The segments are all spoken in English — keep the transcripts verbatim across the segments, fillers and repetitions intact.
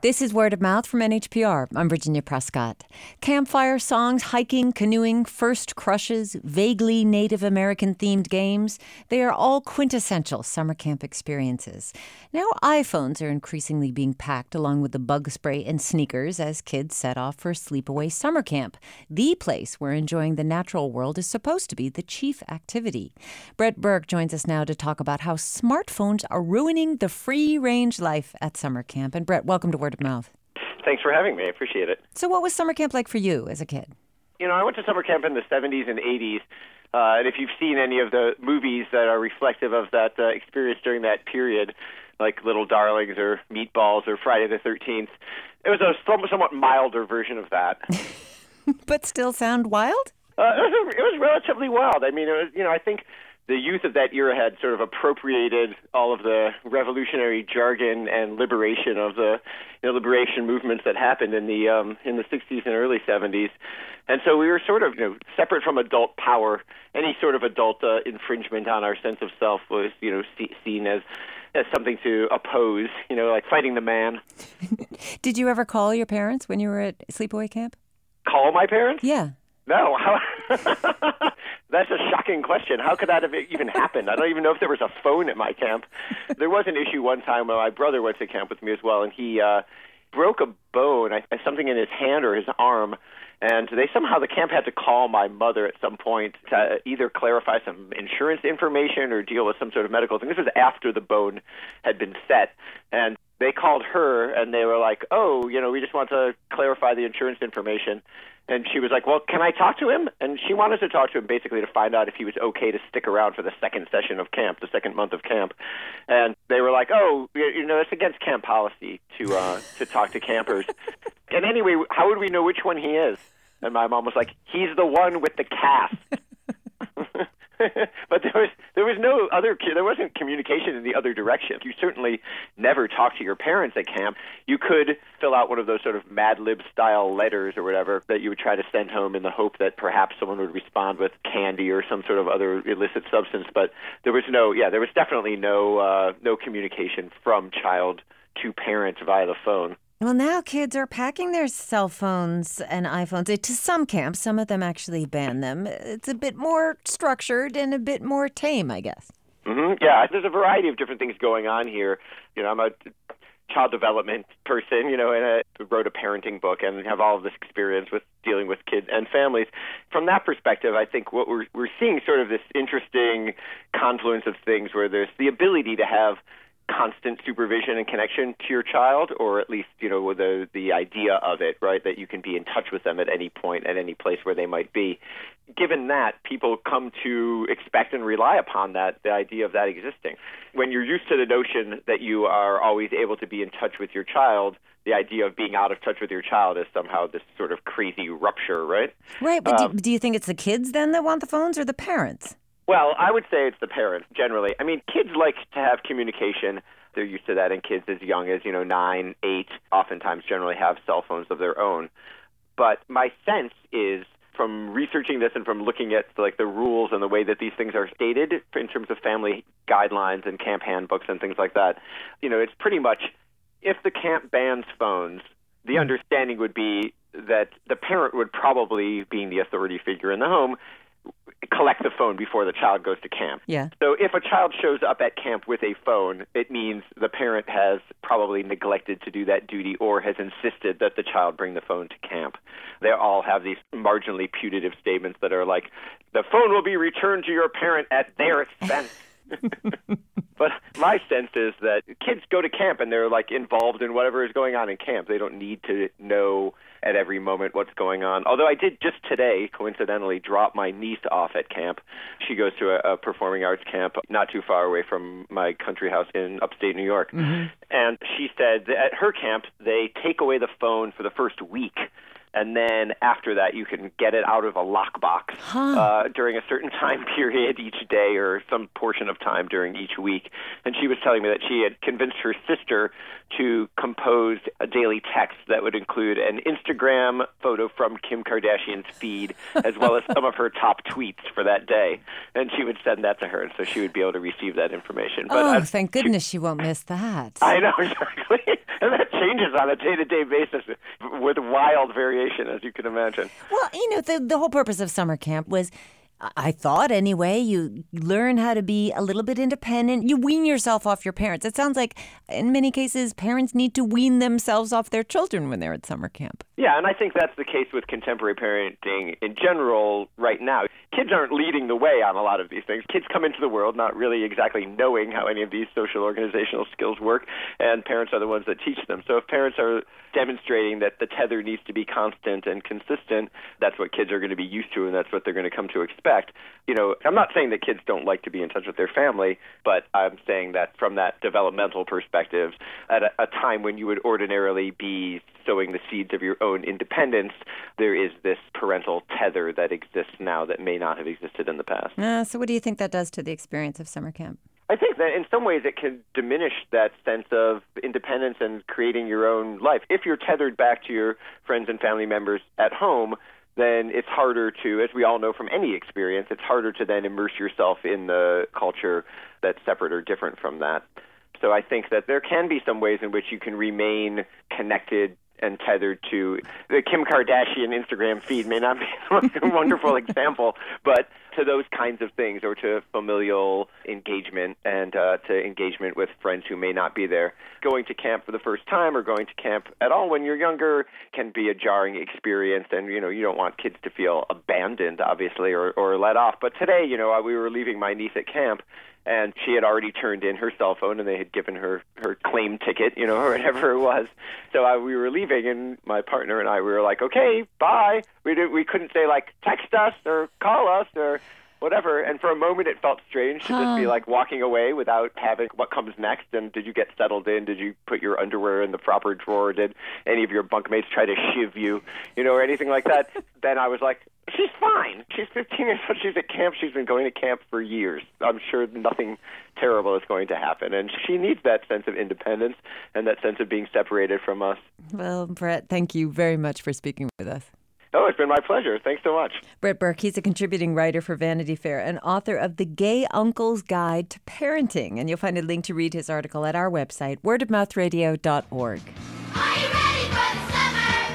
This is Word of Mouth from N H P R. I'm Virginia Prescott. Campfire songs, hiking, canoeing, first crushes, vaguely Native American-themed games, they are all quintessential summer camp experiences. Now iPhones are increasingly being packed along with the bug spray and sneakers as kids set off for sleepaway summer camp, the place where enjoying the natural world is supposed to be the chief activity. Brett Burke joins us now to talk about how smartphones are ruining the free-range life at summer camp. And Brett, welcome to Word of Mouth. Thanks for having me. I appreciate it. So what was summer camp like for you as a kid? You know, I went to summer camp in the seventies and eighties, uh, and if you've seen any of the movies that are reflective of that uh, experience during that period, like Little Darlings or Meatballs or Friday the thirteenth, it was a somewhat milder version of that. But still sound wild? Uh, it, was, it was relatively wild. I mean, it was, you know, I think the youth of that era had sort of appropriated all of the revolutionary jargon and liberation of the you know, liberation movements that happened in the um, in the sixties and early seventies, and so we were sort of you know separate from adult power. Any sort of adult uh, infringement on our sense of self was you know see, seen as as something to oppose. You know, like fighting the man. Did you ever call your parents when you were at sleepaway camp? Call my parents? Yeah. No. That's a shocking question. How could that have even happened? I don't even know if there was a phone at my camp. There was an issue one time when my brother went to camp with me as well, and he uh, broke a bone, I, something in his hand or his arm, and they somehow, the camp had to call my mother at some point to either clarify some insurance information or deal with some sort of medical thing. This was after the bone had been set, and they called her, and they were like, oh, you know, we just want to clarify the insurance information. And she was like, well, can I talk to him? And she wanted to talk to him basically to find out if he was okay to stick around for the second session of camp, the second month of camp. And they were like, oh, you know, it's against camp policy to uh, to talk to campers. And anyway, how would we know which one he is? And my mom was like, he's the one with the cast. But there was there was no other there wasn't communication in the other direction. You certainly never talked to your parents at camp. You could fill out one of those sort of Mad Lib style letters or whatever that you would try to send home in the hope that perhaps someone would respond with candy or some sort of other illicit substance. But there was no yeah there was definitely no uh, no communication from child to parent via the phone. Well, now kids are packing their cell phones and iPhones to some camps. Some of them actually ban them. It's a bit more structured and a bit more tame, I guess. Mm-hmm. Yeah, there's a variety of different things going on here. You know, I'm a child development person, you know, and I wrote a parenting book and have all of this experience with dealing with kids and families. From that perspective, I think what we're we're seeing sort of this interesting confluence of things where there's the ability to have constant supervision and connection to your child, or at least, you know, the the idea of it, right, that you can be in touch with them at any point, at any place where they might be. Given that, people come to expect and rely upon that, the idea of that existing. When you're used to the notion that you are always able to be in touch with your child, the idea of being out of touch with your child is somehow this sort of crazy rupture, right? Right, but um, do, do you think it's the kids then that want the phones or the parents? Well, I would say it's the parents, generally. I mean, kids like to have communication. They're used to that, and kids as young as, you know, nine, eight, oftentimes generally have cell phones of their own. But my sense is, from researching this and from looking at, like, the rules and the way that these things are stated in terms of family guidelines and camp handbooks and things like that, you know, it's pretty much, if the camp bans phones, the understanding would be that the parent would probably, being the authority figure in the home, collect the phone before the child goes to camp. Yeah. So if a child shows up at camp with a phone, it means the parent has probably neglected to do that duty or has insisted that the child bring the phone to camp. They all have these marginally putative statements that are like, the phone will be returned to your parent at their expense. But my sense is that kids go to camp and they're like involved in whatever is going on in camp. They don't need to know at every moment what's going on. Although I did just today, coincidentally, drop my niece off at camp. She goes to a, a performing arts camp not too far away from my country house in upstate New York. Mm-hmm. And she said that at her camp, they take away the phone for the first week. And then after that, you can get it out of a lockbox huh. uh, during a certain time period each day or some portion of time during each week. And she was telling me that she had convinced her sister to compose a daily text that would include an Instagram photo from Kim Kardashian's feed, as well as some of her top tweets for that day. And she would send that to her, and so she would be able to receive that information. But oh, I, thank goodness she, she won't miss that. I know, exactly. And that changes on a day-to-day basis with wild variation, as you can imagine. Well, you know, the, the whole purpose of summer camp was, I thought anyway, you learn how to be a little bit independent. You wean yourself off your parents. It sounds like in many cases parents need to wean themselves off their children when they're at summer camp. Yeah, and I think that's the case with contemporary parenting in general right now. Kids aren't leading the way on a lot of these things. Kids come into the world not really exactly knowing how any of these social organizational skills work, and parents are the ones that teach them. So if parents are demonstrating that the tether needs to be constant and consistent, that's what kids are going to be used to, and that's what they're going to come to expect. You know, I'm not saying that kids don't like to be in touch with their family, but I'm saying that from that developmental perspective, at a, a time when you would ordinarily be sowing the seeds of your own independence, there is this parental tether that exists now that may not have existed in the past. Uh, so what do you think that does to the experience of summer camp? I think that in some ways it can diminish that sense of independence and creating your own life. If you're tethered back to your friends and family members at home, then it's harder to, as we all know from any experience, it's harder to then immerse yourself in the culture that's separate or different from that. So I think that there can be some ways in which you can remain connected and tethered to the Kim Kardashian Instagram feed may not be a wonderful example, but to those kinds of things, or to familial engagement and uh, to engagement with friends who may not be there. Going to camp for the first time or going to camp at all when you're younger can be a jarring experience, and you know you don't want kids to feel abandoned, obviously, or, or let off. But today, you know, we were leaving my niece at camp, and she had already turned in her cell phone, and they had given her her claim ticket, you know, or whatever it was. So I, we were leaving, and my partner and I, we were like, okay, bye. We did, we couldn't say, like, text us or call us or whatever. And for a moment, it felt strange to huh. just be, like, walking away without having what comes next. And did you get settled in? Did you put your underwear in the proper drawer? Did any of your bunkmates try to shiv you, you know, or anything like that? Then I was like, she's fine. She's fifteen years old. She's at camp. She's been going to camp for years. I'm sure nothing terrible is going to happen. And she needs that sense of independence and that sense of being separated from us. Well, Brett, thank you very much for speaking with us. Oh, it's been my pleasure. Thanks so much. Brett Burke, he's a contributing writer for Vanity Fair and author of The Gay Uncle's Guide to Parenting. And you'll find a link to read his article at our website, word of mouth radio dot org. Are you ready for the summer?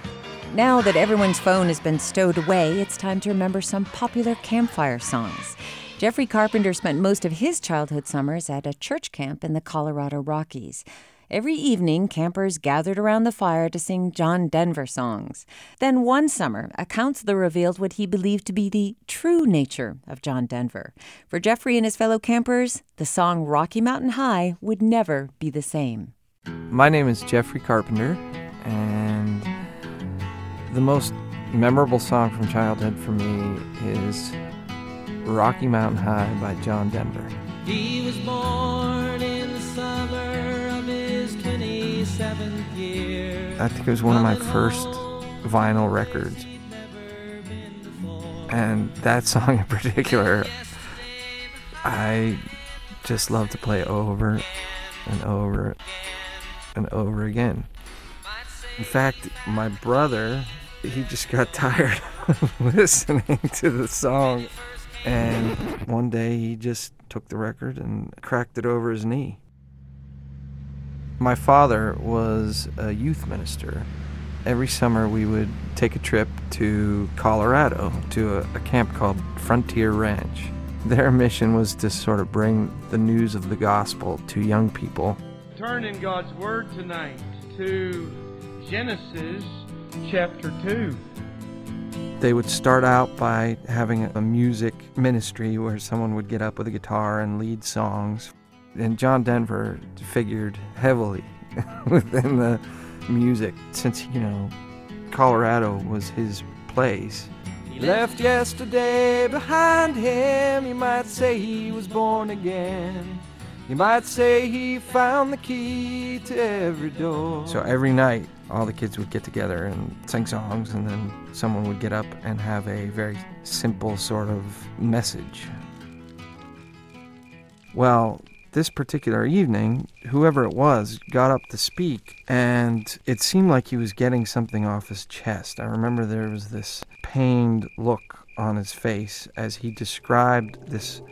Now that everyone's phone has been stowed away, it's time to remember some popular campfire songs. Jeffrey Carpenter spent most of his childhood summers at a church camp in the Colorado Rockies. Every evening, campers gathered around the fire to sing John Denver songs. Then one summer, a counselor revealed what he believed to be the true nature of John Denver. For Jeffrey and his fellow campers, the song Rocky Mountain High would never be the same. My name is Jeffrey Carpenter, and the most memorable song from childhood for me is Rocky Mountain High by John Denver. He was born in the summer of his twenty-seventh year. I think it was one of my first vinyl records. And that song in particular, I just love to play over and over and over again. In fact, my brother, he just got tired of listening to the song. And one day he just took the record and cracked it over his knee. My father was a youth minister. Every summer we would take a trip to Colorado to a, a camp called Frontier Ranch. Their mission was to sort of bring the news of the gospel to young people. Turn in God's Word tonight to Genesis chapter two. They would start out by having a music ministry where someone would get up with a guitar and lead songs. And John Denver figured heavily within the music, since, you know, Colorado was his place. He left yesterday behind him. You might say he was born again. You might say he found the key to every door. So every night, all the kids would get together and sing songs, and then someone would get up and have a very simple sort of message. Well, this particular evening, whoever it was got up to speak, and it seemed like he was getting something off his chest. I remember there was this pained look on his face as he described this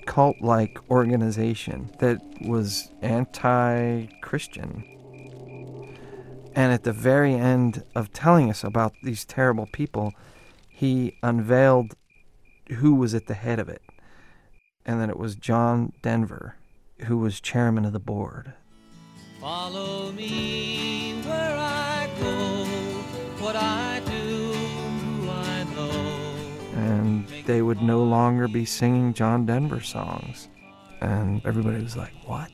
cult-like organization that was anti-Christian. And at the very end of telling us about these terrible people, he unveiled who was at the head of it. And then it was John Denver, who was chairman of the board. Follow me where I go, what I do, who I know. And they would no longer be singing John Denver songs. And everybody was like, what?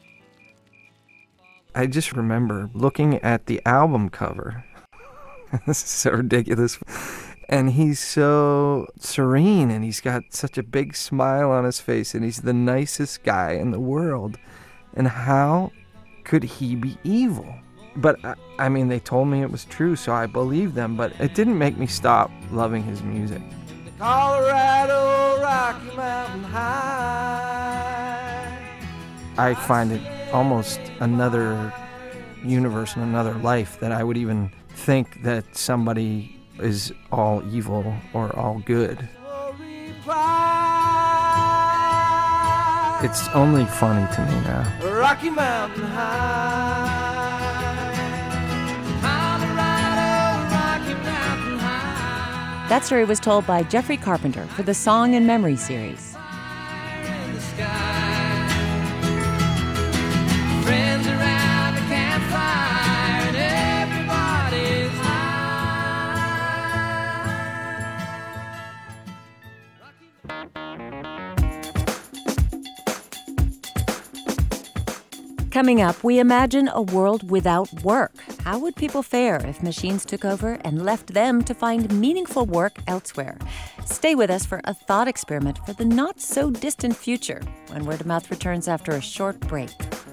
I just remember looking at the album cover. This is so ridiculous. And he's so serene, and he's got such a big smile on his face, and he's the nicest guy in the world. And how could he be evil? But, I, I mean, they told me it was true, so I believed them, but it didn't make me stop loving his music. The Colorado Rocky Mountain High. I find it almost another universe and another life that I would even think that somebody is all evil or all good. It's only funny to me now. Rocky Mountain High. Colorado, Rocky Mountain High. That story was told by Jeffrey Carpenter for the Song and Memory series. In the sky. Friends around the campfire and everybody's Coming up, we imagine a world without work. How would people fare if machines took over and left them to find meaningful work elsewhere? Stay with us for a thought experiment for the not-so-distant future when Word of Mouth returns after a short break.